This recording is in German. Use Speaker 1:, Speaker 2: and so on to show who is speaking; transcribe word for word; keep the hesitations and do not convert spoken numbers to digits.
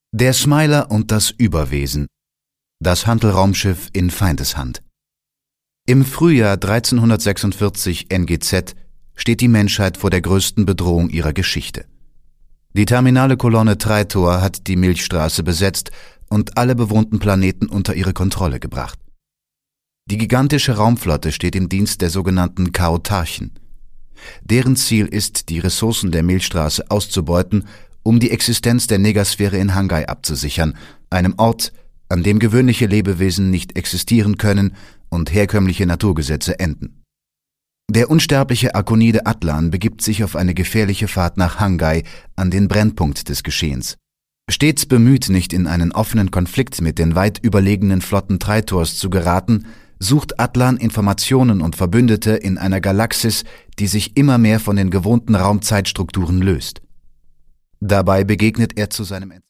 Speaker 1: Der Smiler und das Überwesen. Das Huntell-Raumschiff in Feindeshand. Im Frühjahr dreizehnhundertsechsundvierzig N G Z steht die Menschheit vor der größten Bedrohung ihrer Geschichte. Die terminale Kolonne Traitor hat die Milchstraße besetzt und alle bewohnten Planeten unter ihre Kontrolle gebracht. Die gigantische Raumflotte steht im Dienst der sogenannten Chaotarchen. Deren Ziel ist, die Ressourcen der Milchstraße auszubeuten, um die Existenz der Negasphäre in Hangai abzusichern, einem Ort, an dem gewöhnliche Lebewesen nicht existieren können und herkömmliche Naturgesetze enden. Der unsterbliche Arkonide Atlan begibt sich auf eine gefährliche Fahrt nach Hangai, an den Brennpunkt des Geschehens. Stets bemüht, nicht in einen offenen Konflikt mit den weit überlegenen Flotten Traitors zu geraten, sucht Atlan Informationen und Verbündete in einer Galaxis, die sich immer mehr von den gewohnten Raumzeitstrukturen löst. Dabei begegnet er zu seinem